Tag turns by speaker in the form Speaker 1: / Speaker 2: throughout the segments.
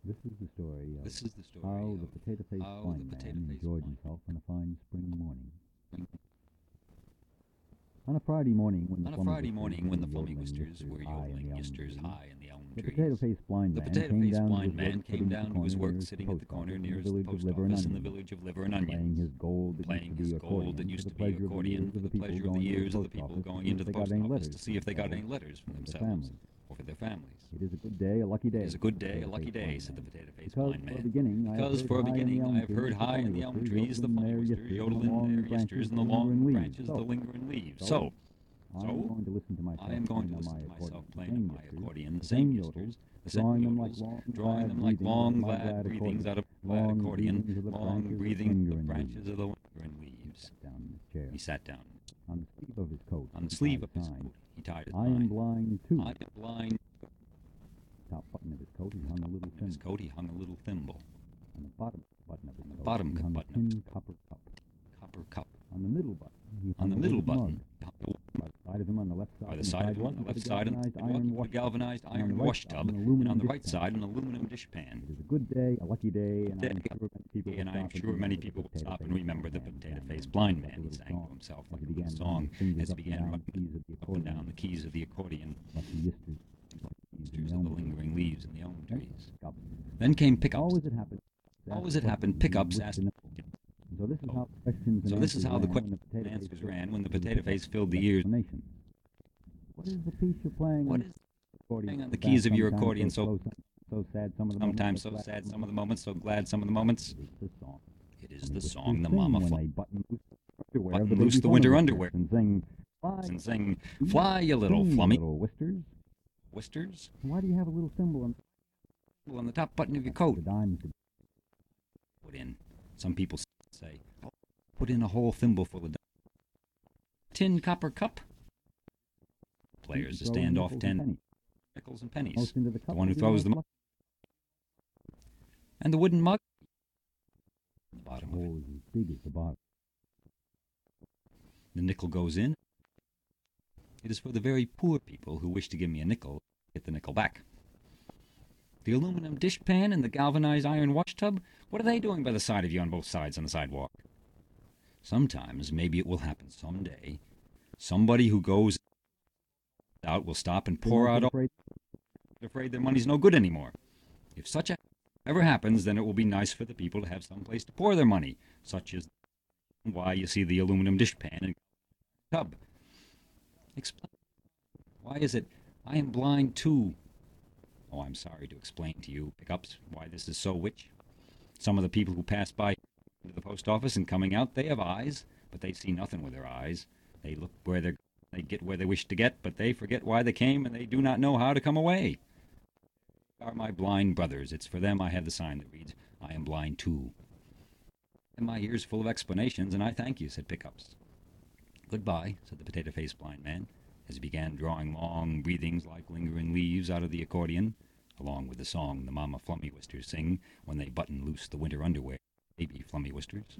Speaker 1: This is the story of
Speaker 2: This is the story
Speaker 1: how the
Speaker 2: of
Speaker 1: potato-faced
Speaker 2: how
Speaker 1: blind
Speaker 2: the
Speaker 1: man
Speaker 2: potato-faced
Speaker 1: enjoyed
Speaker 2: blind
Speaker 1: himself on a fine spring morning.
Speaker 2: man.
Speaker 1: On a Friday morning when the
Speaker 2: On a
Speaker 1: flummy
Speaker 2: Friday morning when the flummy
Speaker 1: whisters
Speaker 2: whisters were yodeling yisters high in the elm
Speaker 1: the
Speaker 2: trees,
Speaker 1: potato-faced blind
Speaker 2: the
Speaker 1: man came
Speaker 2: potato-faced
Speaker 1: down
Speaker 2: blind man
Speaker 1: to
Speaker 2: came down to his work sitting at the corner nearest the post office in the village of Liver and
Speaker 1: playing his
Speaker 2: Onions,
Speaker 1: gold that
Speaker 2: playing
Speaker 1: used
Speaker 2: his
Speaker 1: to be
Speaker 2: gold that
Speaker 1: accordion
Speaker 2: used
Speaker 1: for
Speaker 2: to
Speaker 1: the
Speaker 2: be
Speaker 1: pleasure of the
Speaker 2: accordion
Speaker 1: ears
Speaker 2: for
Speaker 1: of
Speaker 2: the
Speaker 1: the people
Speaker 2: pleasure of the
Speaker 1: going
Speaker 2: ears
Speaker 1: into
Speaker 2: of
Speaker 1: the
Speaker 2: the
Speaker 1: post
Speaker 2: people
Speaker 1: office
Speaker 2: going
Speaker 1: to see
Speaker 2: into
Speaker 1: if
Speaker 2: the
Speaker 1: they got
Speaker 2: post
Speaker 1: any
Speaker 2: office
Speaker 1: letters
Speaker 2: to see if they got any letters for
Speaker 1: for their
Speaker 2: themselves
Speaker 1: families.
Speaker 2: or for their families.
Speaker 1: It is a good day, a lucky day.
Speaker 2: It is a good day, a lucky day, said the potato-faced blind man.
Speaker 1: Because
Speaker 2: For a beginning, I have heard high in the elm trees the funny whisters yodeling their yisters in the long branches of the lingering leaves. So,
Speaker 1: I am going to listen to
Speaker 2: myself playing on my accordion the
Speaker 1: same
Speaker 2: same
Speaker 1: yodels,
Speaker 2: yisters, the same yodels, drawing them like long, glad breathings out of my glad accordion, long breathings of the branches of the lingering leaves. He sat down.
Speaker 1: On the sleeve of his coat,
Speaker 2: On the sleeve of his coat, he tied his
Speaker 1: I am blind too.
Speaker 2: I am blind.
Speaker 1: Top button of his coat, he hung a little
Speaker 2: In his
Speaker 1: thimble.
Speaker 2: coat, he hung a little thimble.
Speaker 1: On the bottom button of his coat,
Speaker 2: bottom
Speaker 1: he hung
Speaker 2: button
Speaker 1: a tin copper cup.
Speaker 2: Copper cup.
Speaker 1: On the middle button, he
Speaker 2: On
Speaker 1: hung
Speaker 2: the
Speaker 1: a
Speaker 2: middle
Speaker 1: wooden
Speaker 2: button,
Speaker 1: mug.
Speaker 2: he hung a
Speaker 1: By the side of him on the left side,
Speaker 2: by the side of him, on the left side, a galvanized iron wash tub, and on the right side, an aluminum dishpan.
Speaker 1: It is a good day, a lucky day, and I am sure many people will
Speaker 2: Stop and remember the potato-faced blind man, he sang to himself like a little song as he began rubbing up and down the keys of the accordion, yisters of the lingering leaves in the elm trees. Then came pickups.
Speaker 1: Always it happened, pickups asked. So this is how the questions and answers ran when the potato face filled the ears. What is the piece you're playing?
Speaker 2: What is playing on the keys of your accordion so
Speaker 1: sad some of the
Speaker 2: sometimes so sad some of the moments, so glad some of the moments? It is the song the
Speaker 1: mama
Speaker 2: button loose the winter underwear
Speaker 1: and
Speaker 2: sing, fly, you little flummy
Speaker 1: whisters.
Speaker 2: whisters.
Speaker 1: Why do you have a little thimble
Speaker 2: On the top button of your coat.
Speaker 1: the dimes?
Speaker 2: Put in. Some people say, put in a whole thimbleful of tin copper cup. Players to stand off 10 nickels and pennies.
Speaker 1: Most into the cup.
Speaker 2: The one who throws them up. And the wooden mug. The bottom of it.
Speaker 1: hole is as big as the bottom.
Speaker 2: The nickel goes in. It is for the very poor people who wish to give me a nickel, get the nickel back. The aluminum dishpan and the galvanized iron wash tub, what are they doing by the side of you on both sides on the sidewalk? Sometimes, maybe it will happen someday, somebody who goes out will stop and pour out all afraid their money's no good anymore. If such a ever happens, then it will be nice for the people to have some place to pour their money, such as why you see the aluminum dishpan and tub. Explain. Why is it I am blind too? Oh, I'm sorry to explain to you, pickups, why this is so, which some of the people who pass by to the post office and coming out, they have eyes, but they see nothing with their eyes. They look where they get where they wish to get, but they forget why they came, and they do not know how to come away. They are my blind brothers. It's for them I have the sign that reads, I am blind too. And my ears full of explanations, and I thank you, said Pickups. Goodbye, said the potato-faced blind man, as he began drawing long breathings like lingering leaves out of the accordion, along with the song the Mama Flummy Whisters sing when they button loose the winter underwear, baby Flummy Whisters.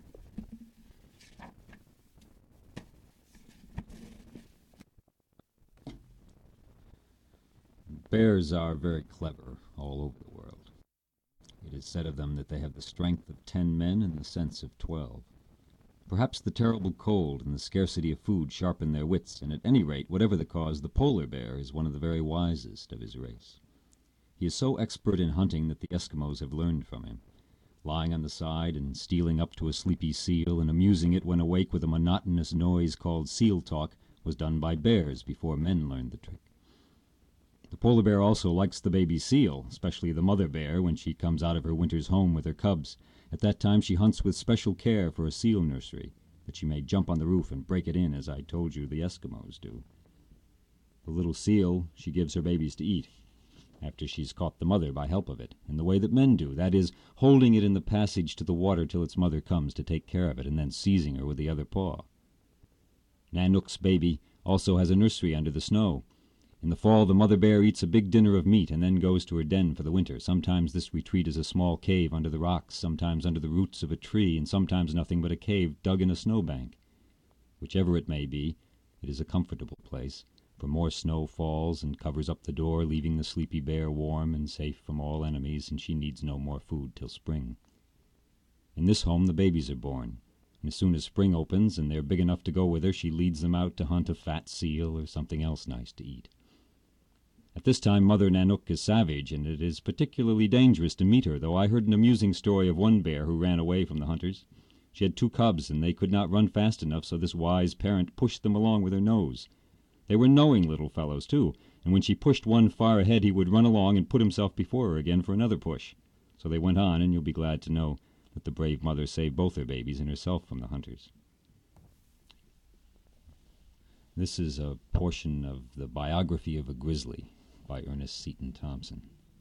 Speaker 3: Bears are very clever all over the world. It is said of them that they have the strength of 10 men and the sense of 12. Perhaps the terrible cold and the scarcity of food sharpen their wits, and at any rate, whatever the cause, the polar bear is one of the very wisest of his race. He is so expert in hunting that the Eskimos have learned from him. Lying on the side and stealing up to a sleepy seal and amusing it when awake with a monotonous noise called seal talk was done by bears before men learned the trick. The polar bear also likes the baby seal, especially the mother bear when she comes out of her winter's home with her cubs. At that time she hunts with special care for a seal nursery, that she may jump on the roof and break it in, as I told you the Eskimos do. The little seal she gives her babies to eat, after she's caught the mother by help of it, in the way that men do, that is, holding it in the passage to the water till its mother comes to take care of it, and then seizing her with the other paw. Nanook's baby also has a nursery under the snow. In the fall the mother bear eats a big dinner of meat and then goes to her den for the winter. Sometimes this retreat is a small cave under the rocks, sometimes under the roots of a tree, and sometimes nothing but a cave dug in a snowbank. Whichever it may be, it is a comfortable place, For more snow falls and covers up the door, leaving the sleepy bear warm and safe from all enemies, and she needs no more food till spring. In this home the babies are born, and as soon as spring opens and they're big enough to go with her, she leads them out to hunt a fat seal or something else nice to eat. At this time Mother Nanook is savage, and it is particularly dangerous to meet her, though I heard an amusing story of one bear who ran away from the hunters. She had 2 cubs, and they could not run fast enough, so this wise parent pushed them along with her nose. They were knowing little fellows, too, and when she pushed one far ahead he would run along and put himself before her again for another push. So they went on, and you'll be glad to know that the brave mother saved both her babies and herself from the hunters. This is a portion of the Biography of a Grizzly by Ernest Seton Thompson.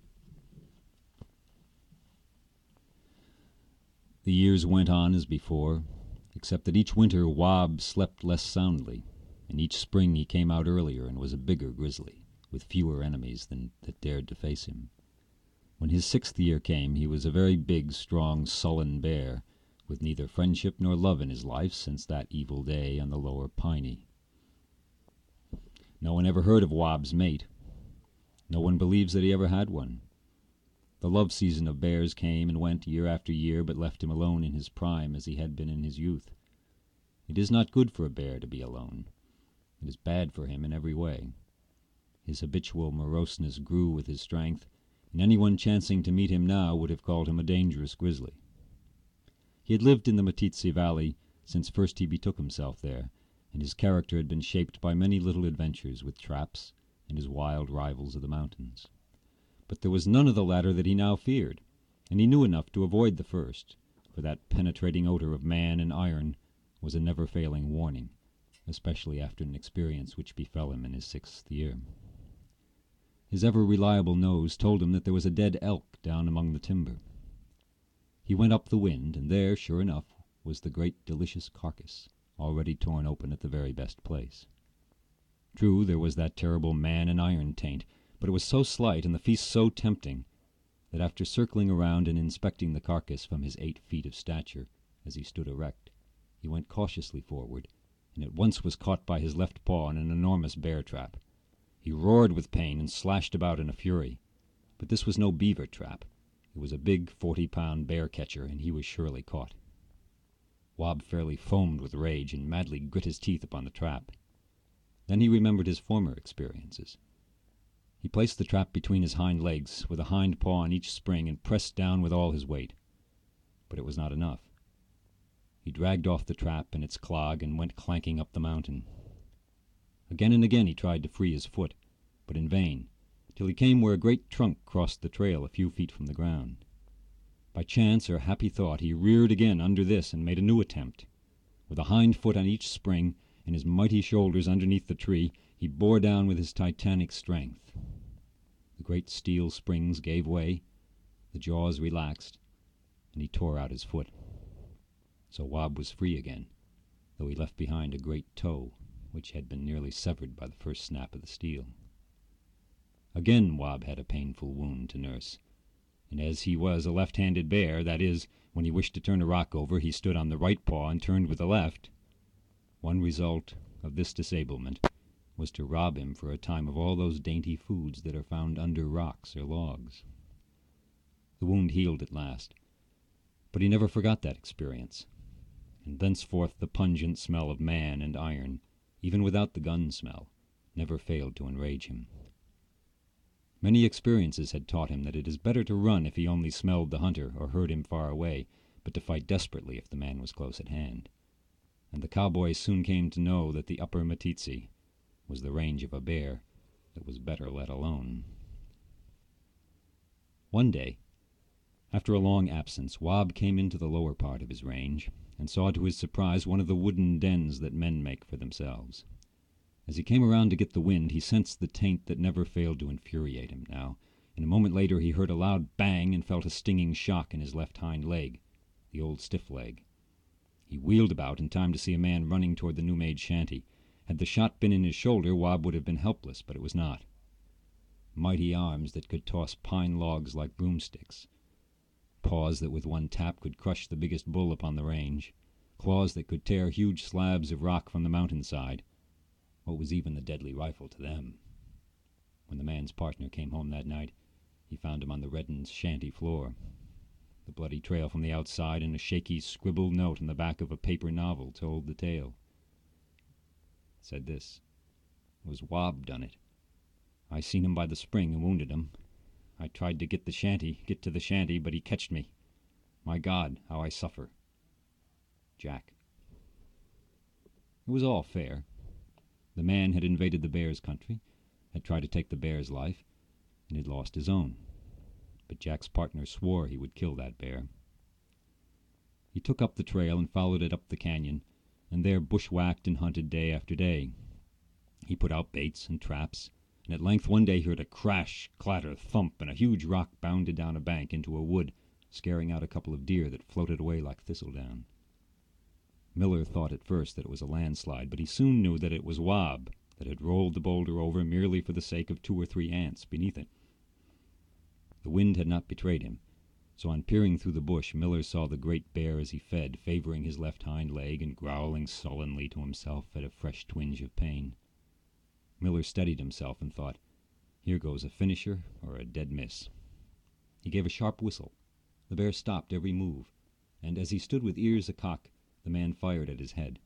Speaker 3: The years went on as before, except that each winter Wab slept less soundly, and each spring he came out earlier and was a bigger grizzly, with fewer enemies that dared to face him. When his 6th year came, he was a very big, strong, sullen bear, with neither friendship nor love in his life since that evil day on the lower Piney. No one ever heard of Wab's mate. No one believes that he ever had one. The love season of bears came and went year after year, but left him alone in his prime as he had been in his youth. It is not good for a bear to be alone. It is bad for him in every way. His habitual moroseness grew with his strength, and anyone chancing to meet him now would have called him a dangerous grizzly. He had lived in the Meeteetse Valley since first he betook himself there, and his character had been shaped by many little adventures with traps and his wild rivals of the mountains. But there was none of the latter that he now feared, and he knew enough to avoid the first, for that penetrating odor of man and iron was a never-failing warning, especially after an experience which befell him in his 6th year. His ever-reliable nose told him that there was a dead elk down among the timber. He went up the wind, and there, sure enough, was the great delicious carcass, already torn open at the very best place. True, there was that terrible man and iron taint, but it was so slight and the feast so tempting that after circling around and inspecting the carcass from his 8 feet of stature as he stood erect, he went cautiously forward, and at once was caught by his left paw in an enormous bear trap. He roared with pain and slashed about in a fury, but this was no beaver trap. It was a big 40-pound bear catcher, and he was surely caught. Wab fairly foamed with rage and madly grit his teeth upon the trap. Then he remembered his former experiences. He placed the trap between his hind legs, with a hind paw on each spring, and pressed down with all his weight. But it was not enough. He dragged off the trap and its clog and went clanking up the mountain. Again and again he tried to free his foot, but in vain, till he came where a great trunk crossed the trail a few feet from the ground. By chance or happy thought he reared again under this and made a new attempt. With a hind foot on each spring, and his mighty shoulders underneath the tree, he bore down with his titanic strength. The great steel springs gave way, the jaws relaxed, and he tore out his foot. So Wab was free again, though he left behind a great toe, which had been nearly severed by the first snap of the steel. Again Wab had a painful wound to nurse, and as he was a left-handed bear, that is, when he wished to turn a rock over, he stood on the right paw and turned with the left. One result of this disablement was to rob him for a time of all those dainty foods that are found under rocks or logs. The wound healed at last, but he never forgot that experience, and thenceforth the pungent smell of man and iron, even without the gun smell, never failed to enrage him. Many experiences had taught him that it is better to run if he only smelled the hunter or heard him far away, but to fight desperately if the man was close at hand. And the cowboys soon came to know that the upper Meeteetse was the range of a bear that was better let alone. One day, after a long absence, Wab came into the lower part of his range, and saw to his surprise one of the wooden dens that men make for themselves. As he came around to get the wind, he sensed the taint that never failed to infuriate him now, and a moment later he heard a loud bang and felt a stinging shock in his left hind leg, the old stiff leg. He wheeled about in time to see a man running toward the new-made shanty. Had the shot been in his shoulder, Wab would have been helpless, but it was not. Mighty arms that could toss pine logs like broomsticks, paws that with one tap could crush the biggest bull upon the range, claws that could tear huge slabs of rock from the mountainside. What was even the deadly rifle to them? When the man's partner came home that night, he found him on the reddened shanty floor. The bloody trail from the outside and a shaky scribbled note on the back of a paper novel told the tale. It said this: "It was Wab done it. I seen him by the spring and wounded him. I tried to get to the shanty, but he catched me. My God, how I suffer. Jack." It was all fair. The man had invaded the bear's country, had tried to take the bear's life, and had lost his own. But Jack's partner swore he would kill that bear. He took up the trail and followed it up the canyon, and there bushwhacked and hunted day after day. He put out baits and traps, and at length one day heard a crash, clatter, thump, and a huge rock bounded down a bank into a wood, scaring out a couple of deer that floated away like thistledown. Miller thought at first that it was a landslide, but he soon knew that it was Wab that had rolled the boulder over merely for the sake of 2 or 3 ants beneath it. The wind had not betrayed him, so on peering through the bush, Miller saw the great bear as he fed, favoring his left hind leg and growling sullenly to himself at a fresh twinge of pain. Miller steadied himself and thought, "Here goes a finisher or a dead miss." He gave a sharp whistle. The bear stopped every move, and as he stood with ears acock, the man fired at his head.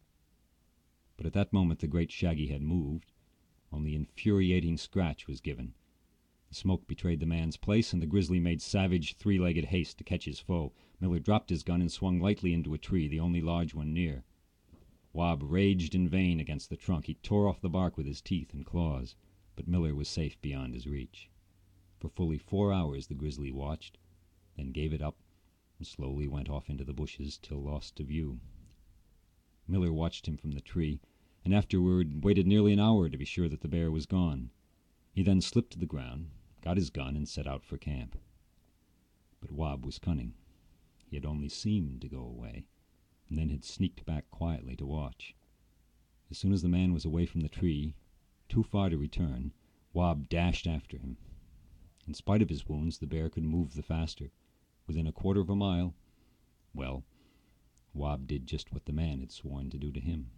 Speaker 3: But at that moment the great shaggy head moved. Only infuriating scratch was given. The smoke betrayed the man's place, and the grizzly made savage, 3-legged haste to catch his foe. Miller dropped his gun and swung lightly into a tree, the only large one near. Wab raged in vain against the trunk. He tore off the bark with his teeth and claws, but Miller was safe beyond his reach. For fully 4 hours the grizzly watched, then gave it up, and slowly went off into the bushes till lost to view. Miller watched him from the tree, and afterward waited nearly an hour to be sure that the bear was gone. He then slipped to the ground, got his gun, and set out for camp. But Wab was cunning. He had only seemed to go away, and then had sneaked back quietly to watch. As soon as the man was away from the tree, too far to return, Wab dashed after him. In spite of his wounds, the bear could move the faster. Within a quarter of a mile, well, Wab did just what the man had sworn to do to him.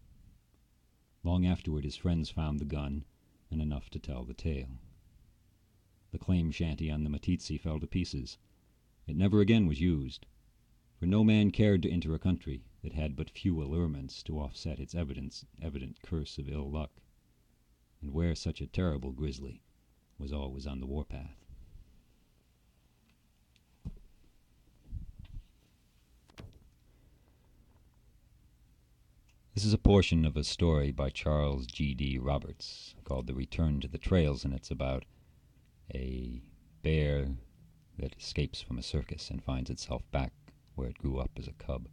Speaker 3: Long afterward his friends found the gun, and enough to tell the tale. The claim shanty on the Meeteetse fell to pieces. It never again was used, for no man cared to enter a country that had but few allurements to offset its evident curse of ill luck, and where such a terrible grizzly was always on the warpath. This is a portion of a story by Charles G.D. Roberts called The Return to the Trails, and it's about a bear that escapes from a circus and finds itself back where it grew up as a cub.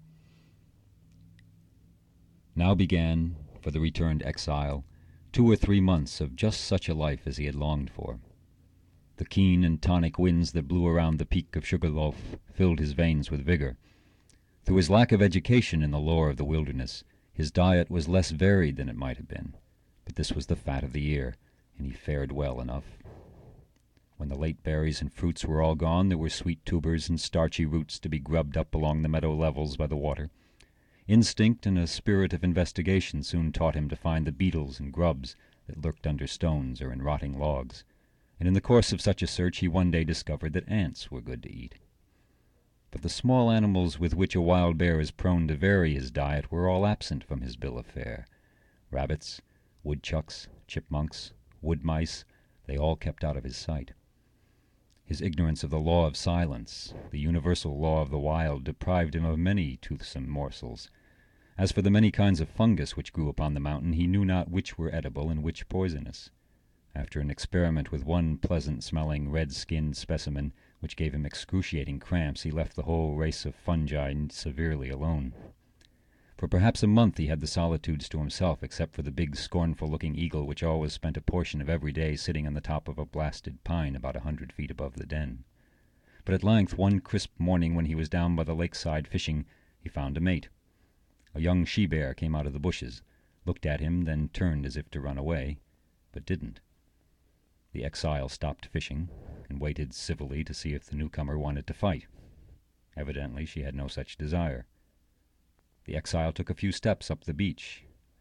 Speaker 3: Now began, for the returned exile, 2 or 3 months of just such a life as he had longed for. The keen and tonic winds that blew around the peak of Sugarloaf filled his veins with vigor. Through his lack of education in the lore of the wilderness, his diet was less varied than it might have been, but this was the fat of the year, and he fared well enough. When the late berries and fruits were all gone, there were sweet tubers and starchy roots to be grubbed up along the meadow levels by the water. Instinct and a spirit of investigation soon taught him to find the beetles and grubs that lurked under stones or in rotting logs, and in the course of such a search he one day discovered that ants were good to eat. But the small animals with which a wild bear is prone to vary his diet were all absent from his bill of fare. Rabbits, woodchucks, chipmunks, wood mice, they all kept out of his sight. His ignorance of the law of silence, the universal law of the wild, deprived him of many toothsome morsels. As for the many kinds of fungus which grew upon the mountain, he knew not which were edible and which poisonous. After an experiment with one pleasant-smelling, red-skinned specimen, which gave him excruciating cramps, he left the whole race of fungi severely alone. For perhaps a month he had the solitudes to himself, except for the big, scornful-looking eagle which always spent a portion of every day sitting on the top of a blasted pine about 100 feet above the den. But at length, one crisp morning when he was down by the lakeside fishing, he found a mate. A young she-bear came out of the bushes, looked at him, then turned as if to run away, but didn't. The exile stopped fishing, and waited civilly to see if the newcomer wanted to fight. Evidently she had no such desire. The exile took a few steps up the beach.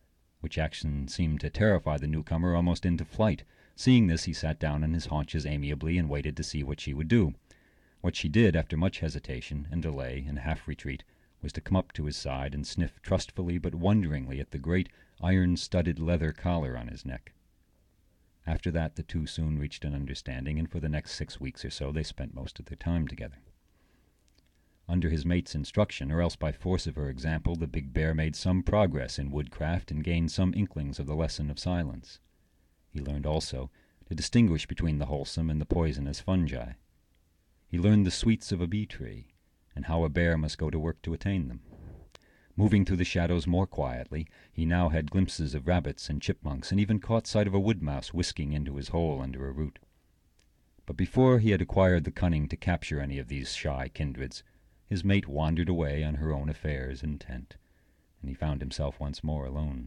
Speaker 2: which action seemed to terrify the newcomer almost into flight. Seeing this, he sat down on his haunches amiably and waited to see what she would do. What she did, after much hesitation and delay and half-retreat, was to come up to his side and sniff trustfully but wonderingly at the great iron-studded leather collar on his neck. After that, the two soon reached an understanding, and for the next 6 weeks or so they spent most of their time together. Under his mate's instruction, or else by force of her example, the big bear made some progress in woodcraft and gained some inklings of the lesson of silence. He learned also to distinguish between the wholesome and the poisonous fungi. He learned the sweets of a bee tree, and how a bear must go to work to attain them. Moving through the shadows more quietly, he now had glimpses of rabbits and chipmunks, and even caught sight of a wood mouse whisking into his hole under a root. But before he had acquired the cunning to capture any of these shy kindreds, his mate wandered away on her own affairs intent, and he found himself once more alone.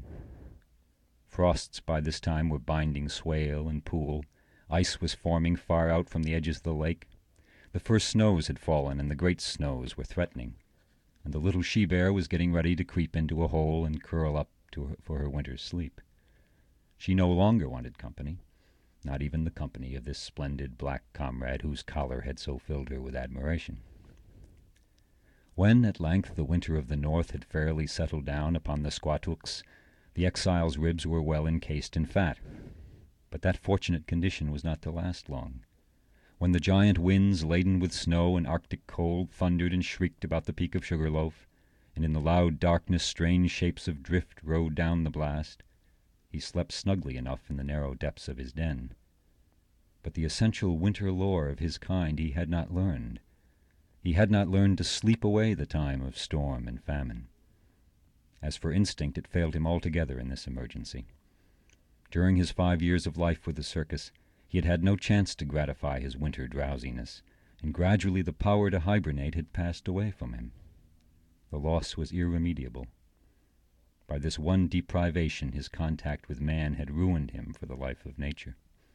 Speaker 2: Frosts by this time were binding swale and pool. Ice was forming far out from the edges of the lake. The first snows had fallen, and the great snows were threatening, and the little she-bear was getting ready to creep into a hole and curl up for her winter's sleep. She no longer wanted company, not even the company of this splendid black comrade whose collar had so filled her with admiration. When, at length, the winter of the north had fairly settled down upon the Squatooks, the exile's ribs were well encased in fat. But that fortunate condition was not to last long. When the giant winds, laden with snow and arctic cold, thundered and shrieked about the peak of Sugarloaf, and in the loud darkness strange shapes of drift rode down the blast, he slept snugly enough in the narrow depths of his den. But the essential winter lore of his kind he had not learned. He had not learned to sleep away the time of storm and famine. As for instinct, it failed him altogether in this emergency. During his 5 years of life with the circus, he had had no chance to gratify his winter drowsiness, and gradually the power to hibernate had passed away from him. The loss was irremediable. By this one deprivation his contact with man had ruined him for the life of nature.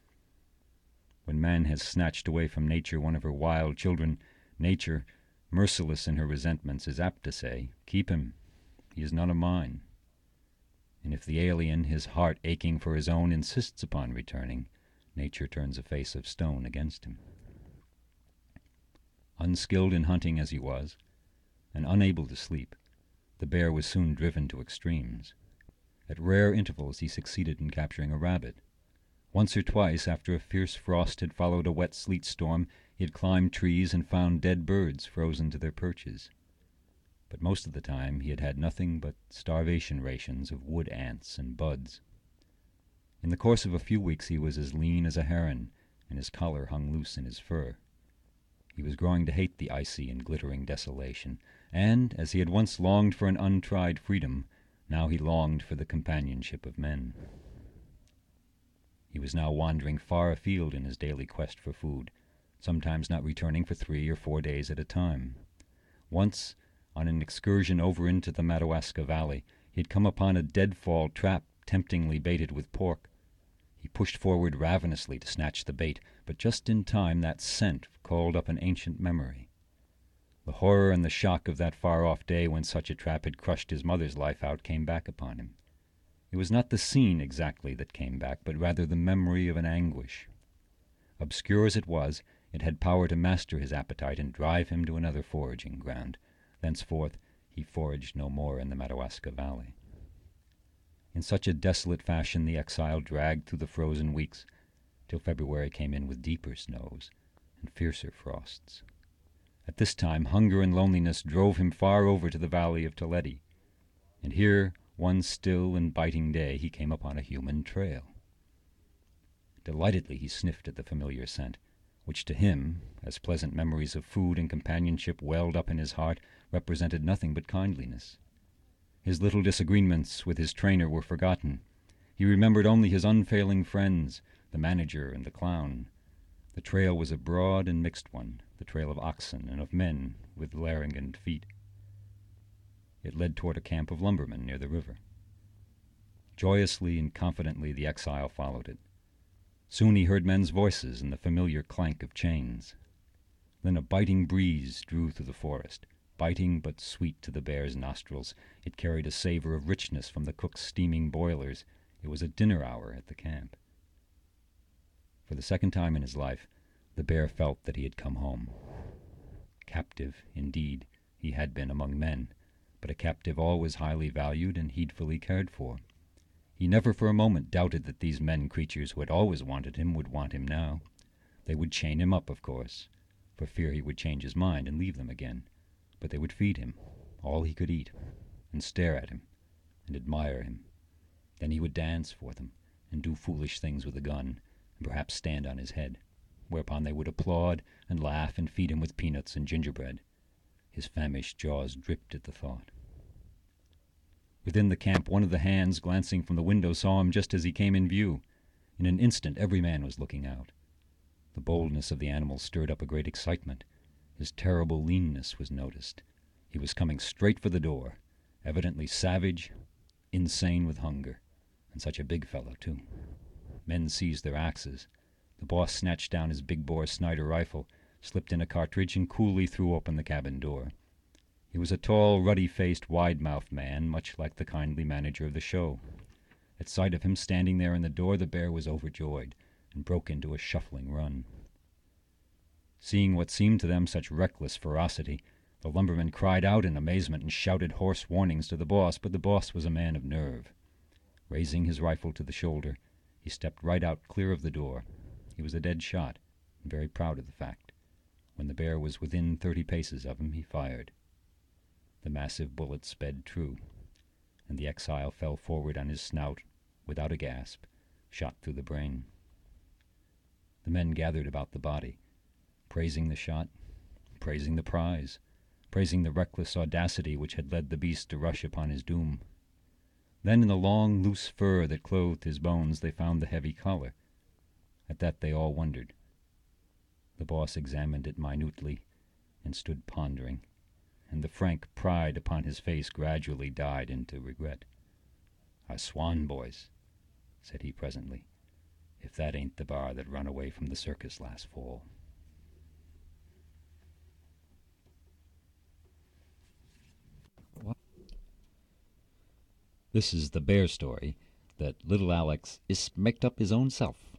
Speaker 2: When man has snatched away from nature one of her wild children, nature, merciless in her resentments, is apt to say, "Keep him. He is none of mine." And if the alien, his heart aching for his own, insists upon returning, nature turns a face of stone against him. Unskilled in hunting as he was, and unable to sleep, the bear was soon driven to extremes. At rare intervals he succeeded in capturing a rabbit. Once or twice, after a fierce frost had followed a wet sleet storm, he had climbed trees and found dead birds frozen to their perches. But most of the time he had had nothing but starvation rations of wood ants and buds. In the course of a few weeks he was as lean as a heron, and his collar hung loose in his fur. He was growing to hate the icy and glittering desolation, and, as he had once longed for an untried freedom, now he longed for the companionship of men. He was now wandering far afield in his daily quest for food, sometimes not returning for 3 or 4 days at a time. Once, on an excursion over into the Madawaska Valley, he had come upon a deadfall trap temptingly baited with pork. He pushed forward ravenously to snatch the bait, but just in time that scent called up an ancient memory. The horror and the shock of that far-off day when such a trap had crushed his mother's life out came back upon him. It was not the scene exactly that came back, but rather the memory of an anguish. Obscure as it was, it had power to master his appetite and drive him to another foraging ground. Thenceforth he foraged no more in the Madawaska Valley. In such a desolate fashion the exile dragged through the frozen weeks, till February came in with deeper snows and fiercer frosts. At this time hunger and loneliness drove him far over to the valley of Toledi, and here, one still and biting day, he came upon a human trail. Delightedly he sniffed at the familiar scent, which to him, as pleasant memories of food and companionship welled up in his heart, represented nothing but kindliness. His little disagreements with his trainer were forgotten. He remembered only his unfailing friends, the manager and the clown. The trail was a broad and mixed one, the trail of oxen and of men with laryngeed feet. It led toward a camp of lumbermen near the river. Joyously and confidently the exile followed it. Soon he heard men's voices and the familiar clank of chains. Then a biting breeze drew through the forest, biting but sweet to the bear's nostrils. It carried a savor of richness from the cook's steaming boilers. It was a dinner hour at the camp. For the second time in his life, the bear felt that he had come home. Captive, indeed, he had been among men, but a captive always highly valued and heedfully cared for. He never for a moment doubted that these men creatures who had always wanted him would want him now. They would chain him up, of course, for fear he would change his mind and leave them again. But they would feed him all he could eat, and stare at him, and admire him. Then he would dance for them, and do foolish things with a gun, and perhaps stand on his head, whereupon they would applaud and laugh and feed him with peanuts and gingerbread. His famished jaws dripped at the thought. Within the camp, one of the hands, glancing from the window, saw him just as he came in view. In an instant every man was looking out. The boldness of the animal stirred up a great excitement. His terrible leanness was noticed. He was coming straight for the door, evidently savage, insane with hunger, and such a big fellow, too. Men seized their axes. The boss snatched down his big-bore Snider rifle, slipped in a cartridge, and coolly threw open the cabin door. He was a tall, ruddy-faced, wide-mouthed man, much like the kindly manager of the show. At sight of him standing there in the door, the bear was overjoyed, and broke into a shuffling run. Seeing what seemed to them such reckless ferocity, the lumbermen cried out in amazement and shouted hoarse warnings to the boss, but the boss was a man of nerve. Raising his rifle to the shoulder, he stepped right out clear of the door. He was a dead shot, and very proud of the fact. When the bear was within 30 paces of him, he fired. The massive bullet sped true, and the exile fell forward on his snout without a gasp, shot through the brain. The men gathered about the body, praising the shot, praising the prize, praising the reckless audacity which had led the beast to rush upon his doom. Then in the long, loose fur that clothed his bones they found the heavy collar. At that they all wondered. The boss examined it minutely and stood pondering, and the frank pride upon his face gradually died into regret. "I swan, boys," said he presently, "if that ain't the bar that run away from the circus last fall." This is the bear story that little Alex is made up his own self.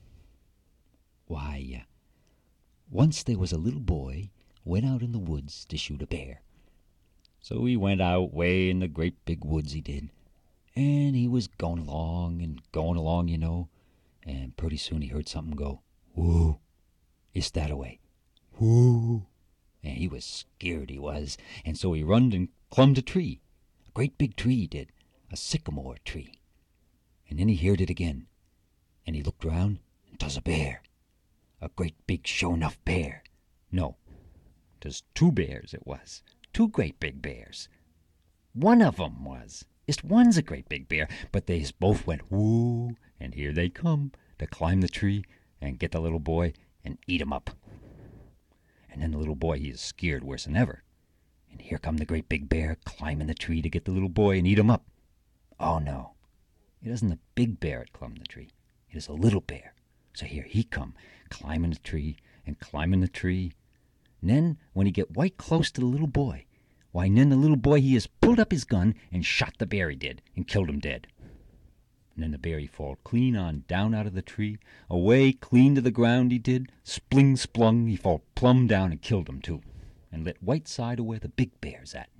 Speaker 4: Why, once there was a little boy went out in the woods to shoot a bear. So he went out way in the great big woods, he did. And he was going along, you know, and pretty soon he heard something go, "Whoo, it's that away. Whoo." And he was scared, he was, and so he runned and clumbed a tree, a great big tree, he did, a sycamore tree. And then he heard it again, and he looked round, and 'twas a bear, a great big sure-enough bear. No, 'twas 2 bears it was, 2 great big bears. One of 'em was, just one's a great big bear, but they both went whoo, and here they come to climb the tree and get the little boy and eat him up. And then the little boy, he is scared worse than ever. And here come the great big bear climbing the tree to get the little boy and eat him up. Oh, no, it isn't the big bear that climbed the tree. It is a little bear. So here he come, climbing the tree and climbing the tree. And then, when he get right close to the little boy, why, then the little boy, he has pulled up his gun and shot the bear, he did, and killed him dead. And then the bear, he fall clean on down out of the tree, away clean to the ground, he did, spling splung, he fall plumb down and killed him, too, and lit right side of where the big bear's at.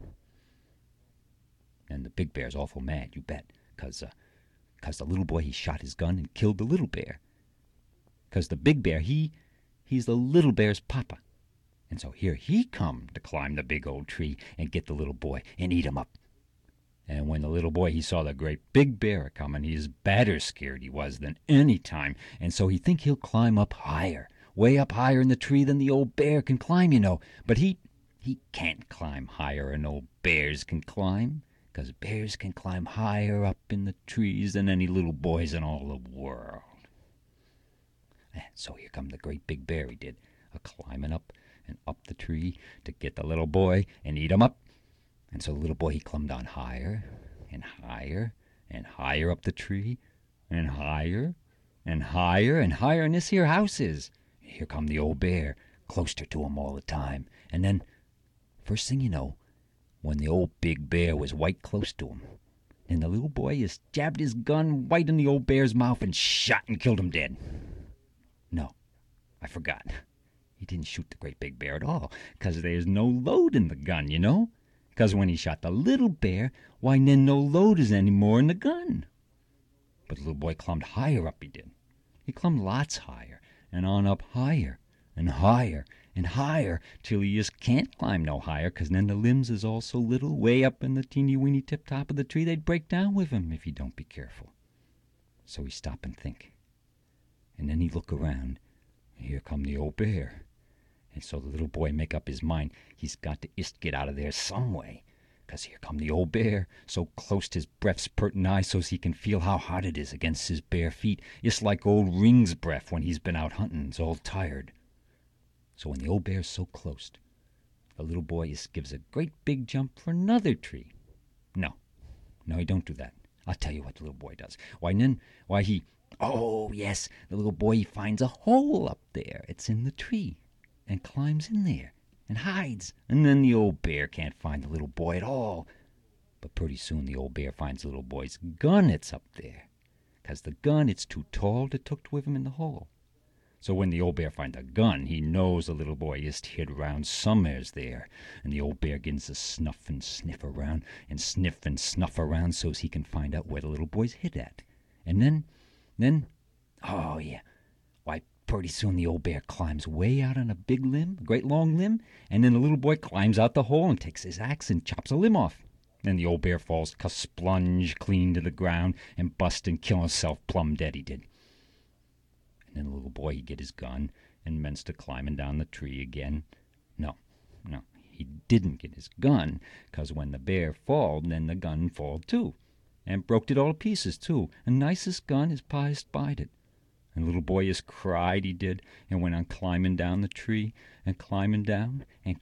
Speaker 4: And the big bear's awful mad, you bet, 'cause the little boy, he shot his gun and killed the little bear. 'Cause the big bear, he's the little bear's papa. And so here he come to climb the big old tree and get the little boy and eat him up. And when the little boy, he saw the great big bear a-comin', he is badder scared he was than any time, and so he think he'll climb up higher, way up higher in the tree than the old bear can climb, you know. But he can't climb higher than old bears can climb, 'cause bears can climb higher up in the trees than any little boys in all the world. And so here come the great big bear, he did, a-climbing up and up the tree to get the little boy and eat him up. And so the little boy, he climbed on higher and higher and higher up the tree, and higher and higher and higher in this here house is. And here come the old bear, closter to him all the time. And then, first thing you know, when the old big bear was right close to him, and the little boy just jabbed his gun right in the old bear's mouth and shot and killed him dead. No, I forgot. He didn't shoot the great big bear at all, 'cause there's no load in the gun, you know. 'Cause when he shot the little bear, why, then no load is any more in the gun. But the little boy climbed higher up, he did. He climbed lots higher, and on up higher, and higher, and higher, till he just can't climb no higher, 'cause then the limbs is all so little, way up in the teeny-weeny tip-top of the tree, they'd break down with him if he don't be careful. So he stop and think. And then he look around, and here come the old bear. And so the little boy make up his mind he's got to ist get out of there some way, 'cause here come the old bear, so close his breath's pert nigh, so's he can feel how hot it is against his bare feet, just like old Ring's breath when he's been out hunting's all tired. So when the old bear's so close, the little boy just gives a great big jump for another tree. No, he don't do that. I'll tell you what the little boy does. Oh, yes, the little boy, he finds a hole up there. It's in the tree, and climbs in there, and hides. And then the old bear can't find the little boy at all. But pretty soon the old bear finds the little boy's gun that's up there, 'cause the gun, it's too tall to took with him in the hole. So when the old bear finds the gun, he knows the little boy is hid around somewheres there, and the old bear begins to snuff and sniff around, and sniff and snuff around, so's he can find out where the little boy's hid at. And then, oh yeah, why, pretty soon the old bear climbs way out on a big limb, a great long limb, and then the little boy climbs out the hole and takes his axe and chops a limb off. Then the old bear falls splunge clean to the ground and bust and kill himself plumb dead, he did. And then the little boy, he get his gun and mends to climbing down the tree again. No, he didn't get his gun, 'cause when the bear falled, then the gun falled too, and broke it all to pieces too, and nicest gun his pa spied it. And the little boy just cried, he did, and went on climbing down the tree, and climbing down,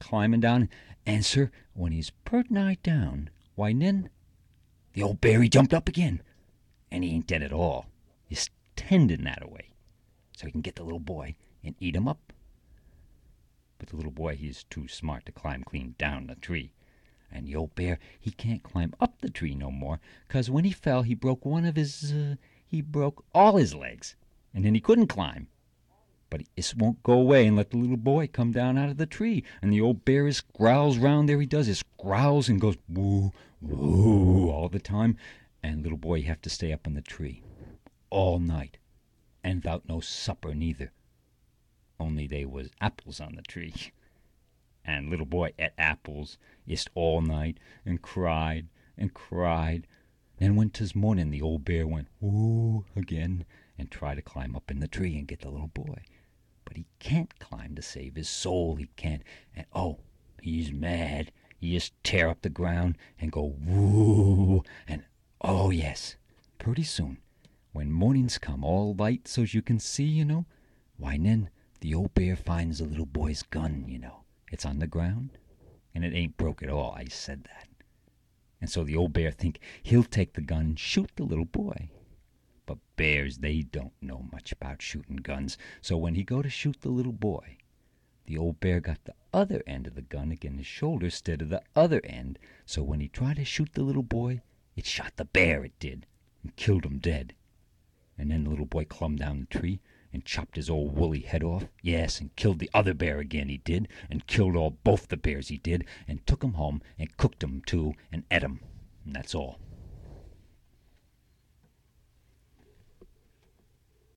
Speaker 4: and sir, when he's pert nigh down, why then, the old bear, he jumped up again, and he ain't dead at all. He's tending that away, so he can get the little boy and eat him up. But the little boy, he's too smart to climb clean down the tree. And the old bear, he can't climb up the tree no more, 'cause when he fell, he broke he broke all his legs, and then he couldn't climb. But he just won't go away and let the little boy come down out of the tree. And the old bear just growls round there, he does, just growls and goes woo, woo all the time. And little boy, you have to stay up in the tree all night, and without no supper neither. Only they was apples on the tree. And little boy ate apples just all night, and cried and cried. Then when 'tis morning, the old bear went woo again, and tried to climb up in the tree and get the little boy. But he can't climb to save his soul, he can't. And oh, he's mad. He just tear up the ground and go woo. And oh yes, pretty soon, when morning's come all light so's you can see, why then the old bear finds the little boy's gun, It's on the ground, and it ain't broke at all, I said that. And so the old bear think he'll take the gun and shoot the little boy. But bears, they don't know much about shooting guns, so when he go to shoot the little boy, the old bear got the other end of the gun against his shoulder instead of the other end, so when he tried to shoot the little boy, it shot the bear, it did, and killed him dead. And then the little boy clumb down the tree and chopped his old woolly head off, yes, and killed the other bear again, he did, and killed both the bears, he did, and took 'em home and cooked 'em too and ate 'em, and that's all.